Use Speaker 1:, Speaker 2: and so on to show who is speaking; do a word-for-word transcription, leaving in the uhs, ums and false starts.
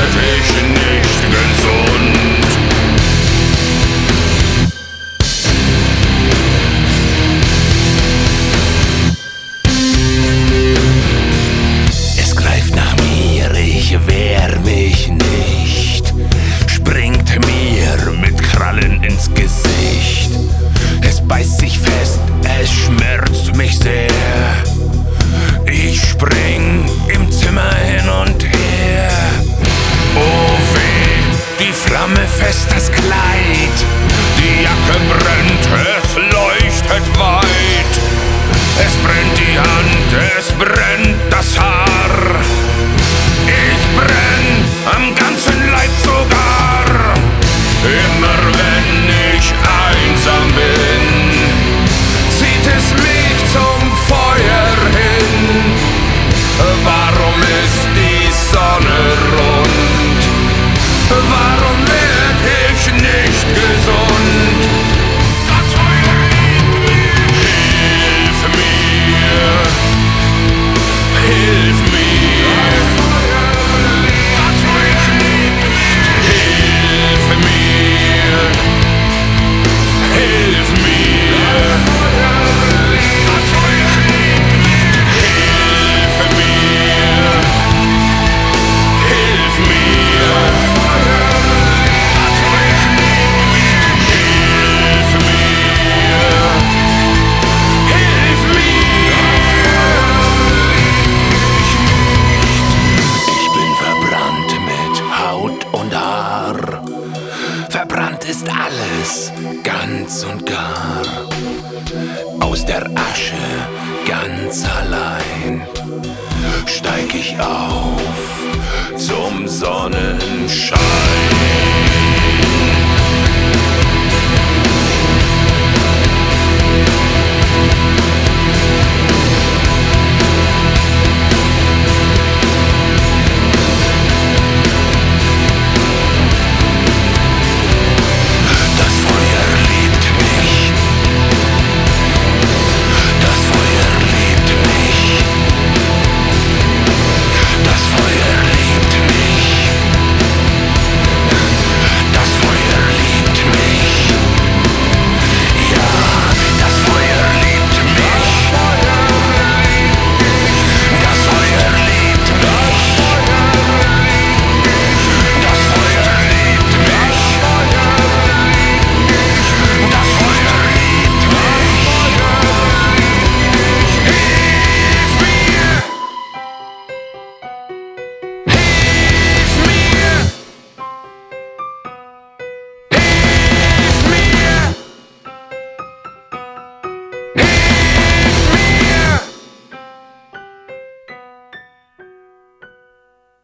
Speaker 1: werd ich nicht gesund. Es greift nach mir, ich wehr mich nicht, springt mir mit Krallen ins Gesicht. Es beißt sich fest, es schmerzt mich sehr. Ich spring im Zimmer hin und her. Oh weh, die Flamme fest das Kleid. Die Jacke brennt, es leuchtet weit. Es brennt die Hand, es brennt das Haar. Ich brenn am ganzen Leib sogar. Immer wenn ich einsam bin, zieht es mich zum Feuer hin. Warum ist die Sonne rund? Warum werd ich nicht gesund? Das Feuer in mir. Hilf mir, hilf mir. Das Feuer in mir. Hilf mir, hilf mir. Das Feuer in mir. Hilf mir, hilf mir. Das Feuer in mir. Hilf mir, hilf mir. Ich bin verbrannt mit Haut und Haar. Verbrannt ist alles, ganz und gar. Aus der Asche, ganz allein, steig ich auf zum Sonnenschein.